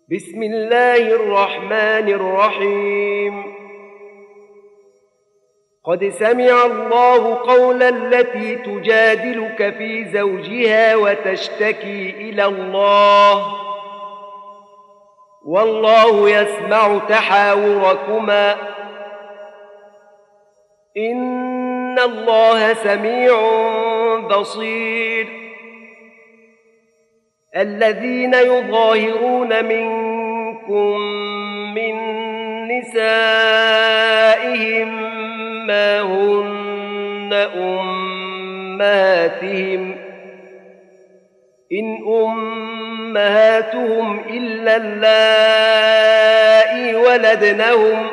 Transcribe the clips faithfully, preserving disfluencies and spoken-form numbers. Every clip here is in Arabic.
بسم الله الرحمن الرحيم. قد سمع الله قول التي تجادلك في زوجها وتشتكي إلى الله والله يسمع تحاوركما إن الله سميع بصير. الذين يظاهرون منكم من نسائهم ما هن أمهاتهم إن أمهاتهم إلا اللائي ولدنهم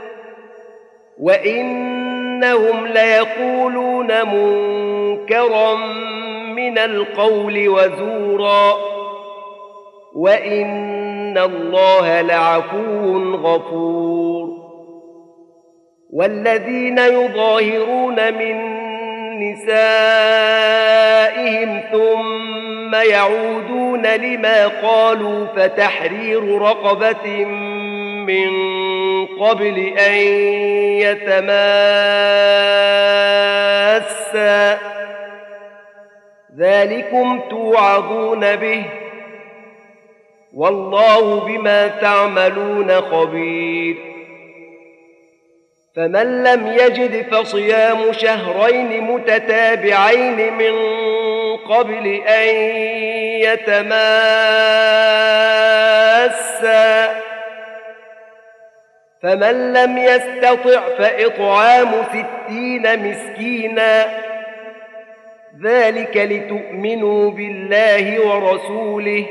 وإنهم ليقولون منكرا من القول وزورا وإن الله لعفو غفور. والذين يظاهرون من نسائهم ثم يعودون لما قالوا فتحرير رقبة من قبل أن يتماسا ذلكم توعظون به والله بما تعملون خبير. فمن لم يجد فصيام شهرين متتابعين من قبل أن يتماسا فمن لم يستطع فإطعام ستين مسكينا ذلك لتؤمنوا بالله ورسوله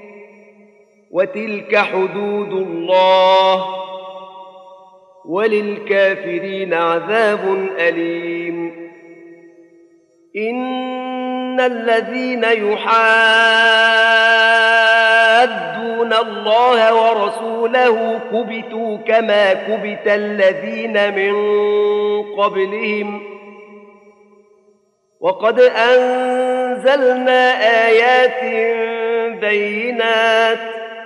وتلك حدود الله وللكافرين عذاب أليم. إن الذين يحادون الله ورسوله كبتوا كما كبت الذين من قبلهم وقد أنزلنا آيات بينات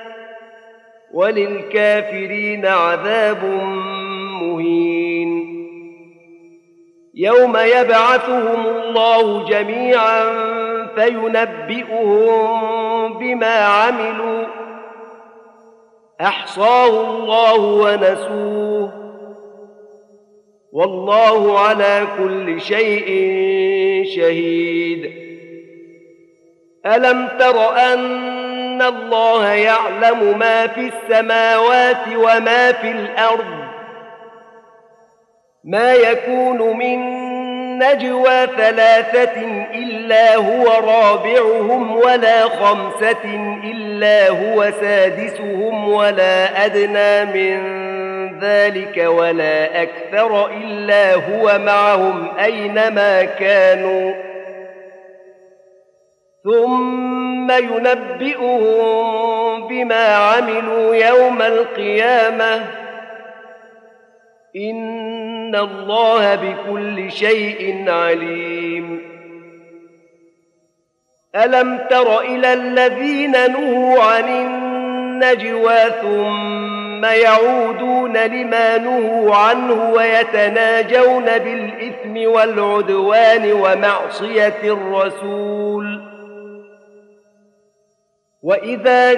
وللكافرين عذاب مهين. يوم يبعثهم الله جميعا فينبئهم بما عملوا أحصاه الله ونسوه والله على كل شيء شهيد. ألم تر أن الله يعلم ما في السماوات وما في الأرض ما يكون من نجوى ثلاثة إلا هو رابعهم ولا خمسة إلا هو سادسهم ولا أدنى من ذلك ولا أكثر إلا هو معهم أينما كانوا ثم ينبئهم بما عملوا يوم القيامة إن الله بكل شيء عليم. ألم تر إلى الذين نهوا عن النجوى ثم يعودون لما نهوا عنه ويتناجون بالإثم والعدوان ومعصية الرسول وإذا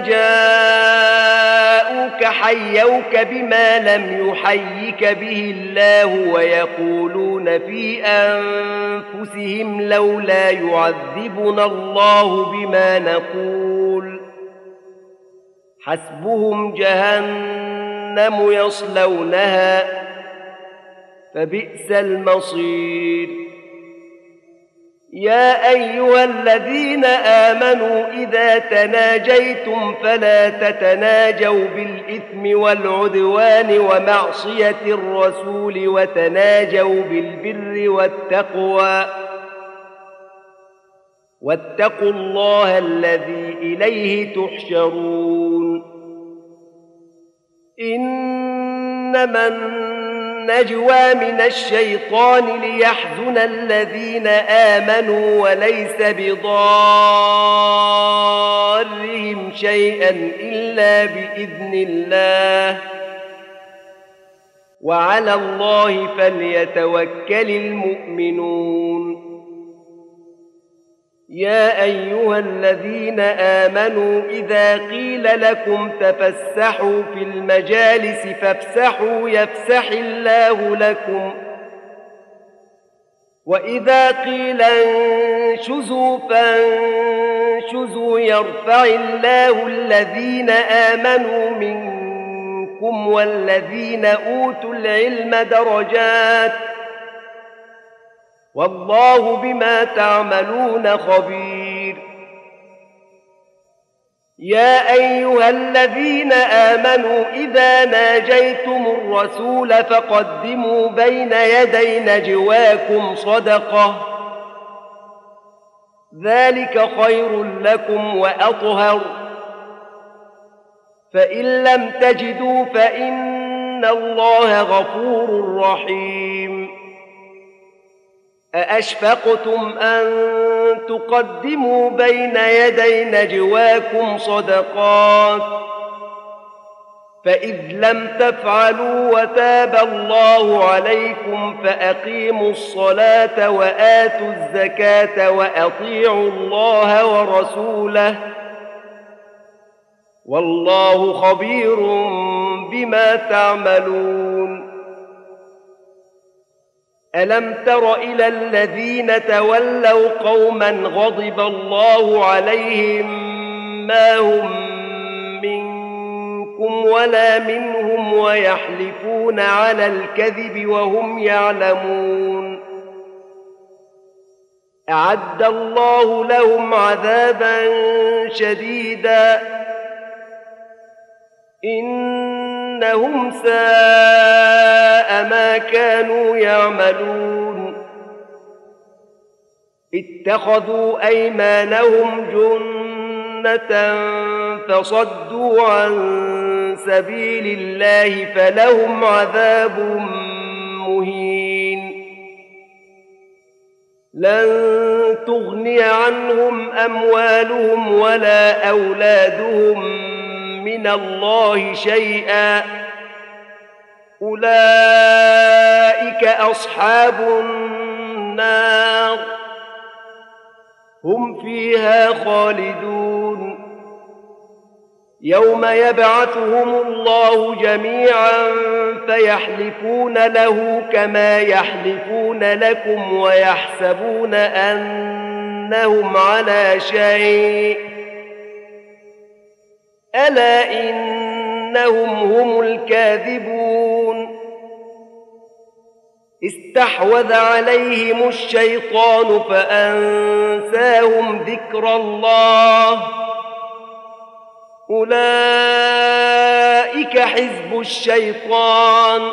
جاءوك حيوك بما لم يحيك به الله ويقولون في أنفسهم لولا يعذبنا الله بما نقول حسبهم جهنم يصلونها فبئس المصير. يا أيها الذين آمنوا إذا تناجيتم فلا تتناجوا بالإثم والعدوان ومعصية الرسول وتناجوا بالبر والتقوى واتقوا الله الذي إليه تحشرون. إنما النجوى من الشيطان ليحزن الذين آمنوا وليس بضارهم شيئا إلا بإذن الله وعلى الله فليتوكل المؤمنون. يا أيها الذين آمنوا إذا قيل لكم تفسحوا في المجالس فافسحوا يفسح الله لكم وإذا قيل انشزوا فانشزوا يرفع الله الذين آمنوا منكم والذين أوتوا العلم درجات والله بما تعملون خبير. يا أيها الذين آمنوا إذا ناجيتم الرسول فقدموا بين يدي نجواكم صدقة ذلك خير لكم وأطهر فإن لم تجدوا فإن الله غفور رحيم. أأشفقتم أن تقدموا بين يدي نجواكم صدقات فإذ لم تفعلوا وتاب الله عليكم فأقيموا الصلاة وآتوا الزكاة وأطيعوا الله ورسوله والله خبير بما تعملون. ألم تر إلى الذين تولوا قوما غضب الله عليهم ما هم منكم ولا منهم ويحلفون على الكذب وهم يعلمون أعد الله لهم عذابا شديدا إنهم ساء ما كانوا يعملون. اتخذوا أيمانهم جنة فصدوا عن سبيل الله فلهم عذاب مهين. لن تغني عنهم أموالهم ولا أولادهم من الله شيئا أولئك أصحاب النار هم فيها خالدون. يوم يبعثهم الله جميعا فيحلفون له كما يحلفون لكم ويحسبون أنهم على شيء ألا إنهم هم الكاذبون. استحوذ عليهم الشيطان فأنساهم ذكر الله أولئك حزب الشيطان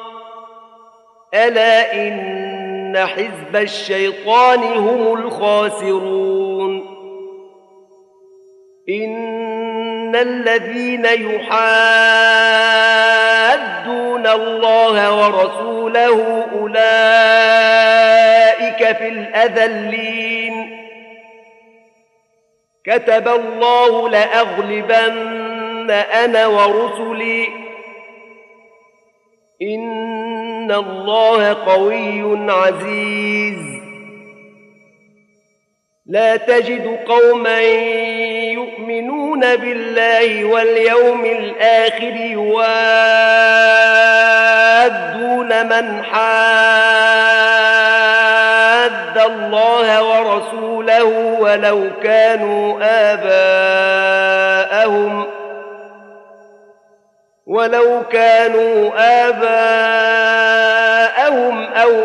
ألا إن حزب الشيطان هم الخاسرون. إن الذين يحادون الله ورسوله أولئك في الأذلين. كتب الله لأغلبن أنا ورسلي إن الله قوي عزيز. لا تجد قوما يؤمنون بالله واليوم الآخر يوادون من حاد الله ورسوله ولو كانوا آباءهم ولو كانوا آباءهم أو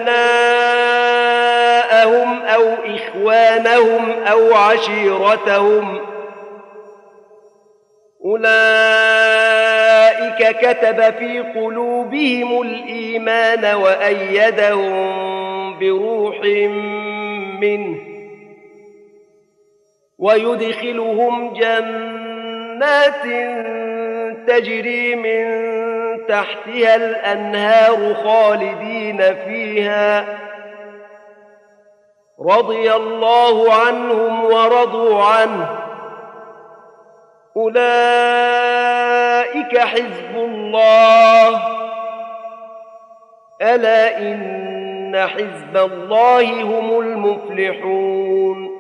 أبناءهم أو إخوانهم أو عشيرتهم أولئك كتب في قلوبهم الإيمان وأيدهم بروح منه ويدخلهم جنات تجري من تحتها الأنهار خالدين فيها رضي الله عنهم ورضوا عنه أولئك حزب الله ألا إن حزب الله هم المفلحون